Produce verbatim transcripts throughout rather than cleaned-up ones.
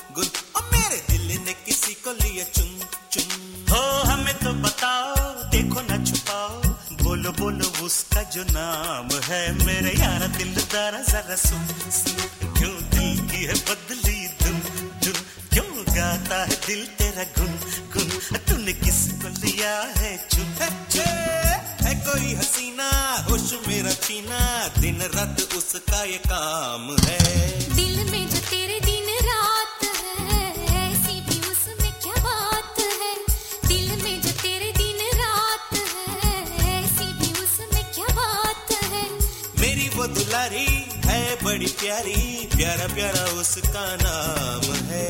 गुन और मेरे दिल ने किसी को लिया चुन चुन। हो हमें तो बताओ, देखो ना छुपाओ, बोलो बोलो उसका जो नाम है। मेरे यार दिलदारा जरा सुन सुन, क्यों दिल की है बदली धुन धुन, क्यों गाता है दिल तेरा गुन गुन, तूने किसको लिया है चुन। है कोई हसीना होश मेरा छीना, दिन रात उसका ये काम है। दिल में जो तेरे दिन रात है, ऐसी भी उसमें क्या बात है। दिल में जो तेरे दिन रात है, ऐसी भी उसमें क्या बात है। मेरी वो दुलारी है बड़ी प्यारी, प्यारा प्यारा उसका नाम है।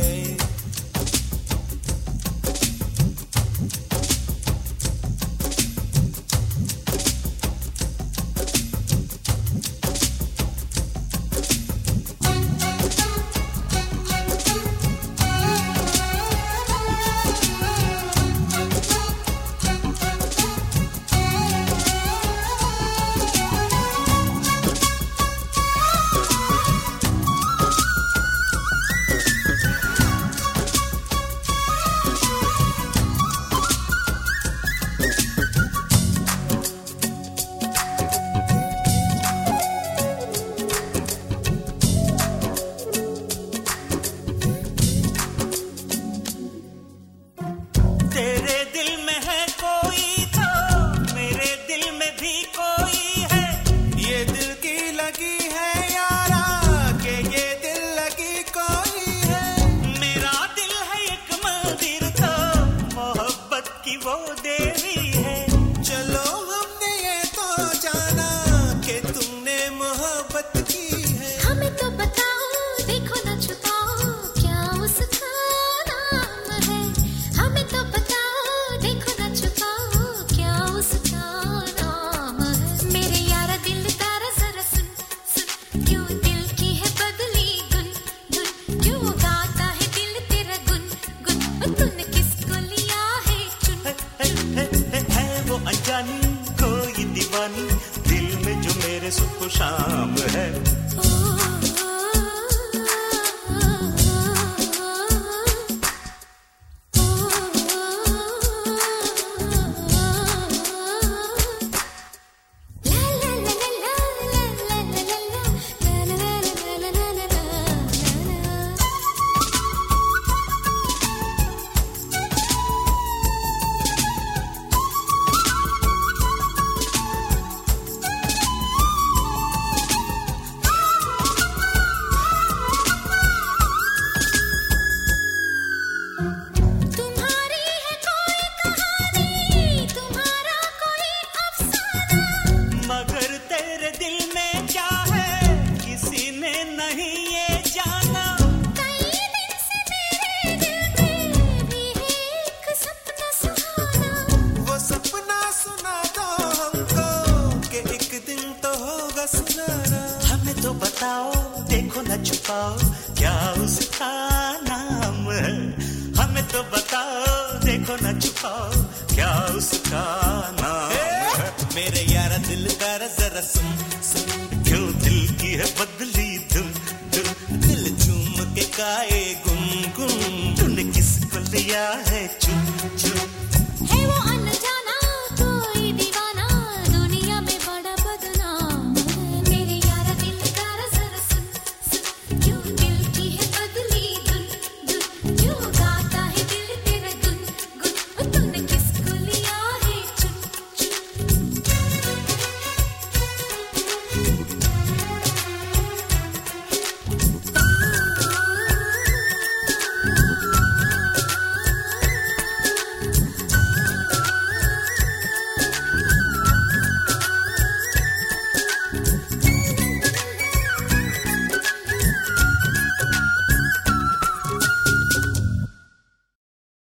कोई दीवानी दिल में जो मेरे सुबह शाम है। हमें तो बताओ, देखो न छुपाओ, क्या उसका नाम है। हमें तो बताओ, देखो न छुपाओ, क्या उसका नाम है। मेरे यारा दिल का जरा सुन सुन, क्यों दिल की है बदली धुन धुन, दिल चूम के गाए गुनगुन, तूने किसको लिया है चुन चुन। है वो अनजाना कोई दीवाना, दुनिया में बड़ा बदनाम है। मेरे यारा दिल का जरा सुन सुन, क्यों दिल की है बदली धुन धुन, क्यों गाता है दिल तेरा गुन गुन, तूने किसको लिया है चुन चुन।